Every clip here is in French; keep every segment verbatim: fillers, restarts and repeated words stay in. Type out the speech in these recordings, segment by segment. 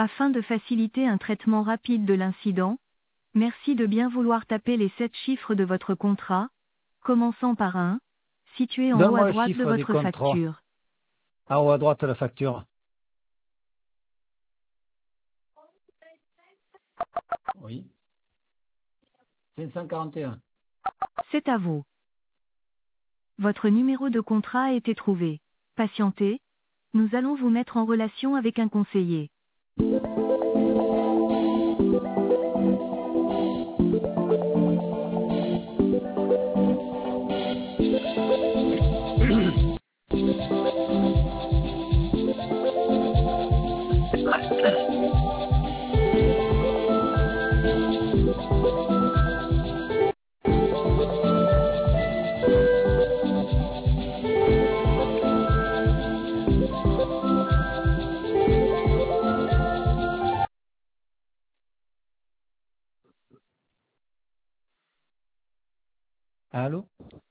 Afin de faciliter un traitement rapide de l'incident, merci de bien vouloir taper les sept chiffres de votre contrat, commençant par un, situé en haut à Donne-moi le droite de chiffre du votre contrat. facture. En haut à droite, la facture. Oui. cinq cent quarante et un. C'est à vous. Votre numéro de contrat a été trouvé. Patientez, nous allons vous mettre en relation avec un conseiller. Allô?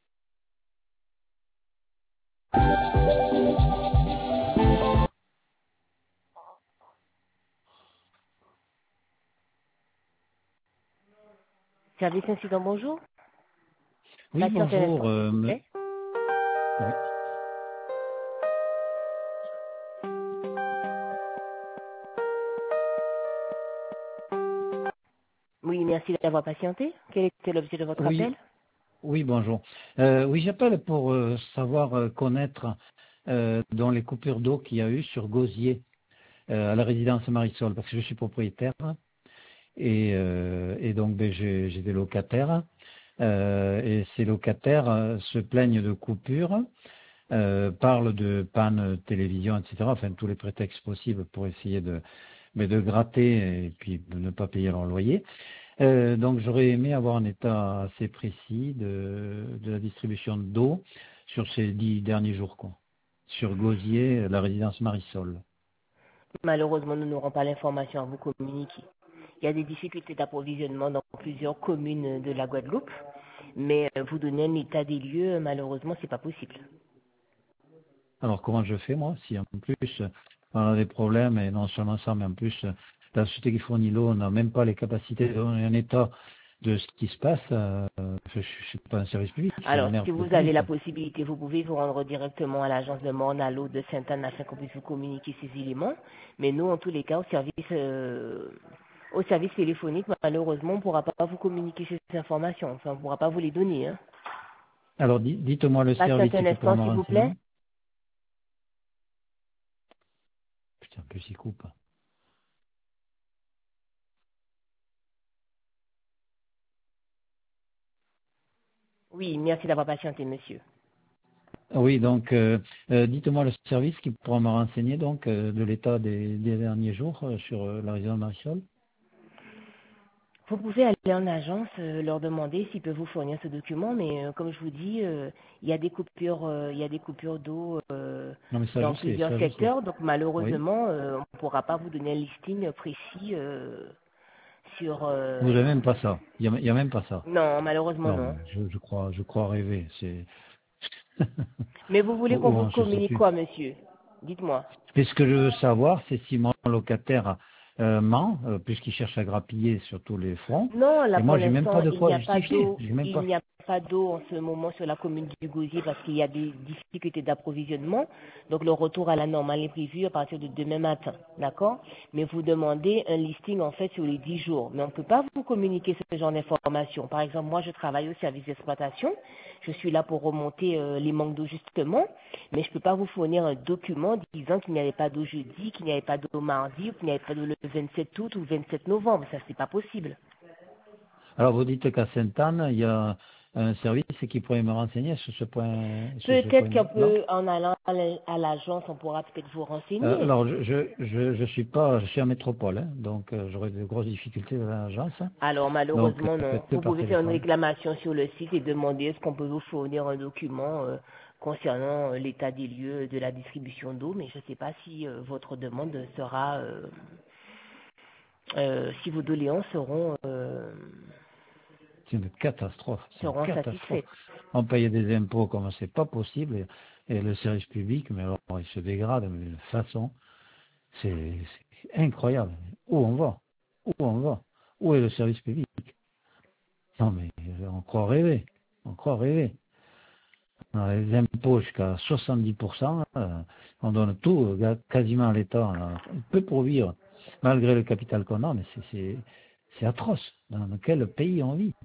Service incident, bonjour. Oui, Patientez un bonjour. instant, s'il euh, vous me- plaît. Oui. Oui, merci d'avoir patienté. Quel était l'objet de votre Oui, appel? oui, bonjour. Euh, oui, j'appelle pour euh, savoir euh, connaître euh, dans les coupures d'eau qu'il y a eu sur Gosier, euh, à la résidence Marisol, parce que je suis propriétaire et, euh, et donc ben, j'ai j'ai des locataires euh, et ces locataires euh, se plaignent de coupures, euh, parlent de panne télévision, et cetera. Enfin, tous les prétextes possibles pour essayer de, ben, de gratter et puis de ne pas payer leur loyer. Euh, donc j'aurais aimé avoir un état assez précis de, de la distribution d'eau sur ces dix derniers jours, quoi. Sur Gosier, la résidence Marisol. Malheureusement, nous n'aurons pas l'information à vous communiquer. Il y a des difficultés d'approvisionnement dans plusieurs communes de la Guadeloupe, mais euh, vous donner un état des lieux, malheureusement, c'est pas possible. Alors comment je fais moi si en plus on a des problèmes et non seulement ça, mais en plus la société qui fournit l'eau n'a même pas les capacités de donner un état de ce qui se passe, euh, je ne suis pas un service public, c'est la Alors, merde si de vous pays, avez la quoi. possibilité, vous pouvez vous rendre directement à l'agence de Morne à l'eau de Sainte-Anne afin qu'on puisse vous communiquer ces éléments. Mais nous, en tous les cas, au service, euh, au service téléphonique, malheureusement, on ne pourra pas vous communiquer ces informations. Enfin, on ne pourra pas vous les donner. Hein. Alors di- dites-moi le service Patientez un qui pourra instant, me s'il vous renseigner. plaît. Putain, en plus il coupe. Oui, merci d'avoir patienté, monsieur. Oui, donc euh, euh, dites-moi le service qui pourra me renseigner donc euh, de l'état des, des derniers jours euh, sur euh, la région de Marisol. Vous pouvez aller en agence, euh, leur demander s'ils peuvent vous fournir ce document, mais euh, comme je vous dis, euh, il y a des coupures, euh, il y a des coupures d'eau euh, Non mais ça je dans sais, plusieurs ça je sais. secteurs, donc Oui. malheureusement, euh, on ne pourra pas vous donner un listing précis euh, sur. Vous euh, n'avez même pas ça. Il n'y a, il y a même pas ça. Non, malheureusement Non, non. mais je, je crois, je crois rêver. C'est Mais vous voulez ou, qu'on ou vous non, je sais communique plus. quoi, monsieur? Dites-moi. Mais ce que je veux savoir, c'est si mon locataire euh, ment, euh, puisqu'il cherche à grappiller sur tous les fronts. Non, là Et pour moi, j'ai même pas l'instant, de il n'y quoi a pas justifier. d'eau, J'ai même il pas. n'y a pas d'eau en ce moment sur la commune du Gosier parce qu'il y a des difficultés d'approvisionnement. Donc le retour à la normale est prévu à partir de demain matin, d'accord? Mais vous demandez un listing en fait sur les dix jours. Mais on ne peut pas vous communiquer ce genre d'informations. Par exemple, moi je travaille au service d'exploitation. Je suis là pour remonter euh, les manques d'eau justement, mais je ne peux pas vous fournir un document disant qu'il n'y avait pas d'eau jeudi, qu'il n'y avait pas d'eau mardi, ou qu'il n'y avait pas d'eau le vingt-sept août ou le vingt-sept novembre. Ça, c'est pas possible. Alors vous dites qu'à Sainte-Anne, il y a un service qui pourrait me renseigner sur ce point, sur ce Peut-être qu'un point-là. peu en allant à la- à l'agence, on pourra peut-être vous Euh, renseigner. alors je, je je je suis pas, je suis en métropole, hein, donc euh, j'aurai de grosses difficultés dans l'agence. Alors Donc malheureusement euh, non. faites que Vous par pouvez faire une téléphone. réclamation sur le site et demander est-ce qu'on peut vous fournir un document euh, concernant euh, l'état des lieux de la distribution d'eau, mais je ne sais pas si euh, votre demande sera, euh, euh, si vos doléances seront euh, C'est une catastrophe, c'est une seront catastrophe. satisfaites. On paye des impôts comme c'est pas possible et, et le service public, mais alors il se dégrade mais de façon, c'est incroyable. Où on va? Où on va? Où est le service public? Non mais on croit rêver. On croit rêver. On a les impôts jusqu'à soixante-dix pour cent, euh, on donne tout euh, quasiment à l'État, on peut pour vivre, malgré le capital qu'on a, mais c'est atroce. Dans quel pays on vit?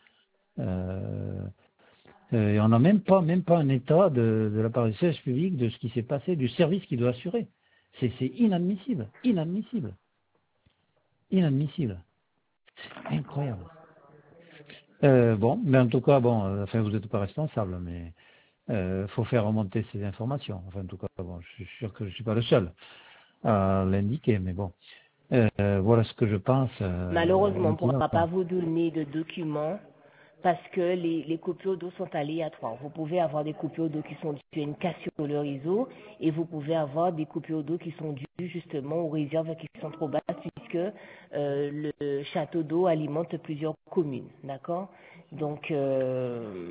euh, euh, On n'a même pas, même pas un état de, de la part du service public de ce qui s'est passé, du service qu'il doit assurer. C'est inadmissible, inadmissible, inadmissible. C'est incroyable. Euh, bon, mais en tout cas, bon, euh, enfin, vous n'êtes pas responsable, mais il euh, faut faire remonter ces informations. Enfin, en tout cas, bon, je suis sûr que je ne suis pas le seul à l'indiquer, mais bon, euh, voilà ce que je pense. Euh, Malheureusement, on ne pourra pas vous donner de documents parce que les, les coupures d'eau sont aléatoires. Vous pouvez avoir des coupures d'eau qui sont dues à une cassure de le réseau et vous pouvez avoir des coupures d'eau qui sont dues justement aux réserves qui sont trop basses puisque euh, le château d'eau alimente plusieurs communes, d'accord? Donc, euh,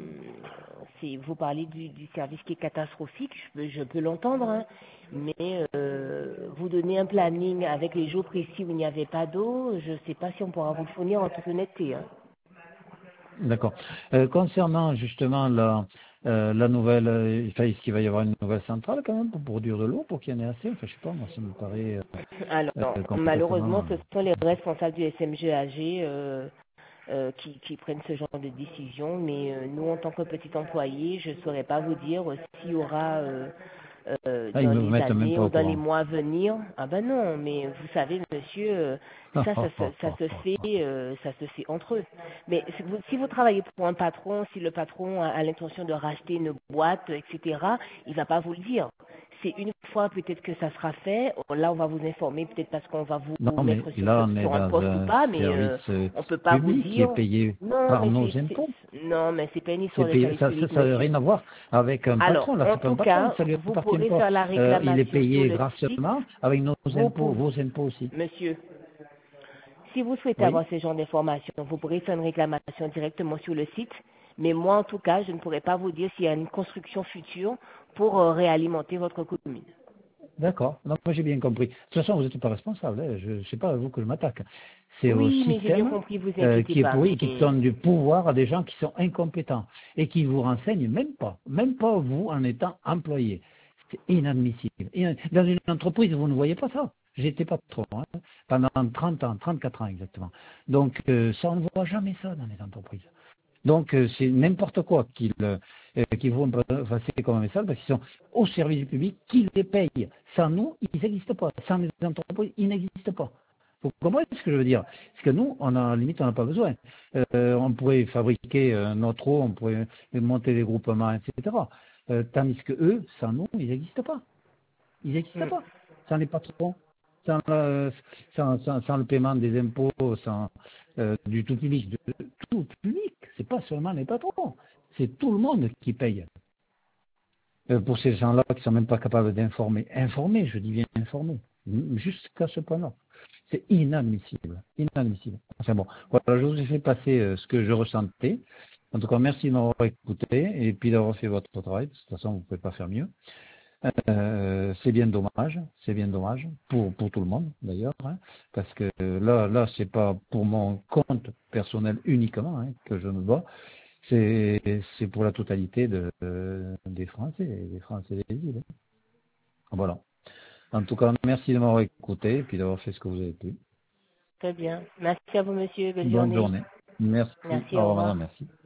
si vous parlez du, du service qui est catastrophique, je peux, je peux l'entendre, hein, mais euh, vous donner un planning avec les jours précis où il n'y avait pas d'eau, je ne sais pas si on pourra vous le fournir en toute honnêteté. Hein. D'accord. Euh, concernant justement la, euh, la nouvelle, euh, enfin, est-ce qu'il va y avoir une nouvelle centrale quand même pour produire de l'eau, pour qu'il y en ait assez? Enfin, je sais pas, moi ça me paraît euh, Alors, euh, malheureusement, complètement... ce sont les responsables du S M G A G euh, euh, qui, qui prennent ce genre de décision, mais euh, nous, en tant que petit employé, je ne saurais pas vous dire euh, s'il y aura euh, euh, Ah, ils dans me les mettent même années pas ou au dans les courant. mois à venir. Ah ben non, mais vous savez, monsieur, euh, ça, ça, se- ça se fait, euh, ça se fait entre eux. Mais si vous, si vous travaillez pour un patron, si le patron a, a l'intention de racheter une boîte, et cetera, il va pas vous le dire. C'est une fois peut-être que ça sera fait. Là, on va vous informer peut-être parce qu'on va Non, vous mais mettre sur, là, sur, on est sur un dans poste ou un pas, mais service euh, euh, on peut pas vous public qui est dire. payé Non, par mais nos c'est, impôts. c'est- non, mais c'est pas une C'est histoire de payé, service ça public, n'a rien monsieur. à voir avec un Alors, patron. Là, en c'est pas tout un patron, cas, ça lui vous appartient pourrez pas. faire la Euh, il est réclamation sur payé le site. grassement avec nos Vous impôts, pouvez, vos impôts aussi. monsieur, si vous souhaitez Oui. avoir ce genre d'informations, vous pourrez faire une réclamation directement sur le site. Mais moi, en tout cas, je ne pourrais pas vous dire s'il y a une construction future pour euh, réalimenter votre commune. D'accord. Donc, moi, j'ai bien compris. De toute façon, vous n'êtes pas responsable. Hein. Je ne sais pas à vous que je m'attaque. C'est au Oui, mais j'ai bien système compris, vous euh, inquiétez qui est pas. pourri et qui Mais donne du pouvoir à des gens qui sont incompétents et qui vous renseignent même pas. Même pas vous en étant employé. C'est inadmissible. Inad- Dans une entreprise, vous ne voyez pas ça. J'étais patron hein, pendant trente ans, trente-quatre ans exactement. Donc, euh, ça, on ne voit jamais ça dans les entreprises. Donc euh, c'est n'importe quoi qu'ils euh, qu'ils vont passer comme un message parce qu'ils sont au service du public, qu'ils les payent. Sans nous, ils n'existent pas. Sans les entreprises, ils n'existent pas. Vous comprenez ce que je veux dire? Parce que nous, on a limite, on n'a pas besoin. Euh, on pourrait fabriquer euh, notre eau, on pourrait monter des groupements, et cetera. Euh, tandis que eux, sans nous, ils n'existent pas. Ils n'existent hmm, pas. Sans les patrons, sans, euh, sans, sans, sans le paiement des impôts, sans euh, du tout public, de tout public. C'est pas seulement les patrons, c'est tout le monde qui paye. Euh, pour ces gens-là qui sont même pas capables d'informer. Informer, je dis bien informer, jusqu'à ce point-là. C'est inadmissible, inadmissible. Enfin bon, voilà, je vous ai fait passer euh, ce que je ressentais. En tout cas, merci de m'avoir écouté et puis d'avoir fait votre travail. De toute façon, vous ne pouvez pas faire mieux. Euh, c'est bien dommage, c'est bien dommage pour pour tout le monde d'ailleurs, hein, parce que là là c'est pas pour mon compte personnel uniquement hein, que je me bats, c'est c'est pour la totalité de, de- des Français, des Français des îles. Voilà. En tout cas, merci de m'avoir écouté et puis d'avoir fait ce que vous avez pu. très bien. Merci à vous, monsieur. Belle Bonne journée. journée. Merci. Merci, Au au revoir, revoir. madame. Merci.